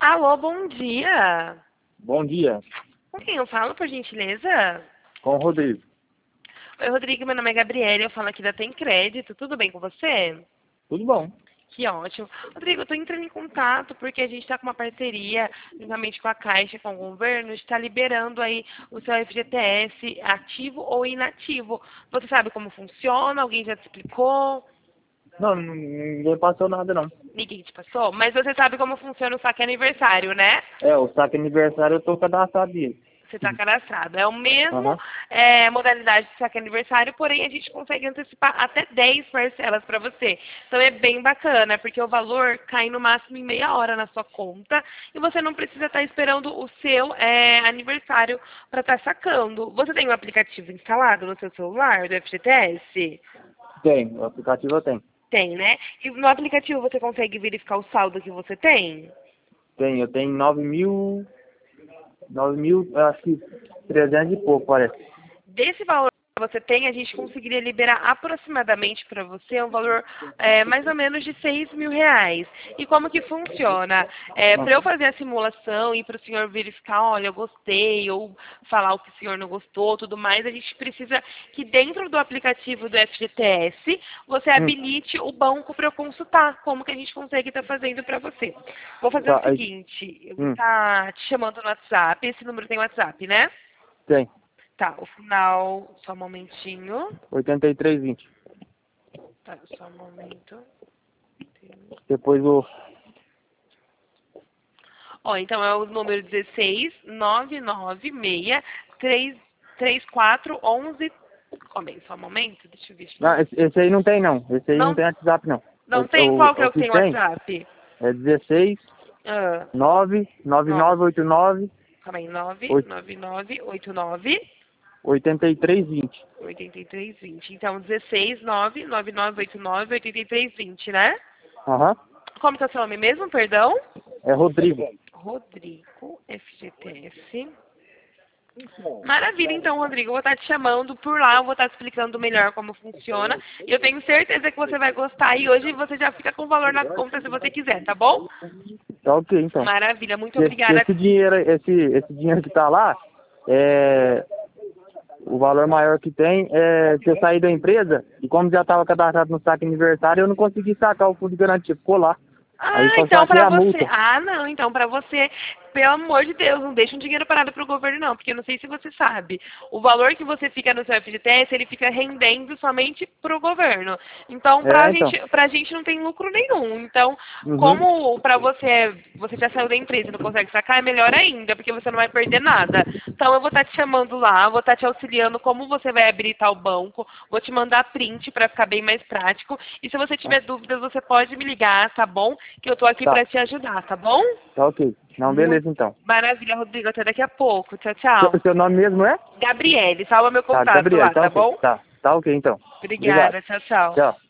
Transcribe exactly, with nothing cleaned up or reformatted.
Alô, bom dia. Bom dia, Com quem eu falo, por gentileza? com o Rodrigo. Oi, Rodrigo, meu nome é Gabriela, eu falo aqui da Tem Crédito. Tudo bem com você? Tudo bom? Que ótimo. Rodrigo, eu estou entrando em contato porque a gente está com uma parceria, juntamente com a Caixa, com o governo, está liberando aí o seu F G T S ativo ou inativo. Você sabe como funciona? Alguém já te explicou? Não, n- ninguém passou nada não. Ninguém te passou? Mas você sabe como funciona o saque aniversário, né? É, o saque aniversário eu tô cadastrado nele. Você está cadastrado. É o mesmo Aham. é, modalidade de saque aniversário, porém a gente consegue antecipar até dez parcelas para você. Então é bem bacana, porque o valor cai no máximo em meia hora na sua conta e você não precisa estar esperando o seu é, aniversário para estar sacando. Você tem um aplicativo instalado no seu celular do F G T S? Tem, o aplicativo eu tenho. Tem, né? E no aplicativo você consegue verificar o saldo que você tem? Tem, eu tenho nove mil, nove mil, eu acho que trezentos e pouco, parece. Desse valor que você tem, a gente conseguiria liberar aproximadamente para você um valor é, mais ou menos de seis mil reais. E como que funciona? É, para eu fazer a simulação e para o senhor verificar, olha, eu gostei, ou falar o que o senhor não gostou, tudo mais, a gente precisa que dentro do aplicativo do F G T S, você Hum, habilite o banco para eu consultar como que a gente consegue estar fazendo para você. Vou fazer o tá, aí, seguinte, eu vou hum, estar te chamando no WhatsApp, esse número tem WhatsApp, né? tem, Tá, o final, só um momentinho. oitenta e três vinte. Tá, só um momento. Depois o, Ó, então é o número dezesseis, nove nove seis, três três quatro, onze. Calma aí, só um momento, deixa eu ver. Deixa eu não, ver. esse, esse aí não tem não, esse aí não Não, tem WhatsApp não. não O, tem? Qual que o, é o o que que tem tem WhatsApp? é dezesseis, Ah, nove, nove nove, nove oito nove, calma aí, nove nove nove oito nove, oitenta e três vinte. oitenta e três vinte. Então, dezesseis, nove nove nove oito nove, oitenta e três vinte, né? Aham. Como que é o seu nome mesmo, perdão? É Rodrigo. Rodrigo, F G T S. Maravilha, então, Rodrigo. Eu vou estar te chamando por lá, eu vou estar te explicando melhor como funciona. E eu tenho certeza que você vai gostar. E hoje você já fica com o valor na conta se você quiser, tá bom? Tá ok, então. Maravilha, muito Esse, obrigada. esse dinheiro, esse, esse dinheiro que tá lá, é, o valor maior que tem é que eu saí da empresa e como já estava cadastrado no saque aniversário, eu não consegui sacar o fundo de garantia, ficou lá. Aí Ah, só então saquei pra a você. multa. Ah, não, então pra você, pelo amor de Deus, não deixa um dinheiro parado pro governo, não, porque eu não sei se você sabe. O valor que você fica no seu F G T S, ele fica rendendo somente pro governo. Então, pra É, então. gente, pra gente não tem lucro nenhum. Então, Uhum. como pra você, você já saiu da empresa e não consegue sacar, é melhor ainda, porque você não vai perder nada. Então, eu vou estar te chamando lá, vou estar te auxiliando como você vai habilitar o banco, vou te mandar print pra ficar bem mais prático. E se você tiver dúvidas, você pode me ligar, tá bom? Que eu tô aqui Tá, pra te ajudar, tá bom? tá ok. Não, Muito beleza então. maravilha, Rodrigo. Até daqui a pouco. Tchau, Seu, tchau. seu nome mesmo é? Gabriele, salva meu Tá, contato Gabriel, lá, tá tá ok. bom? Tá, tá ok então. Obrigado. Obrigada. Tchau, tchau. Tchau.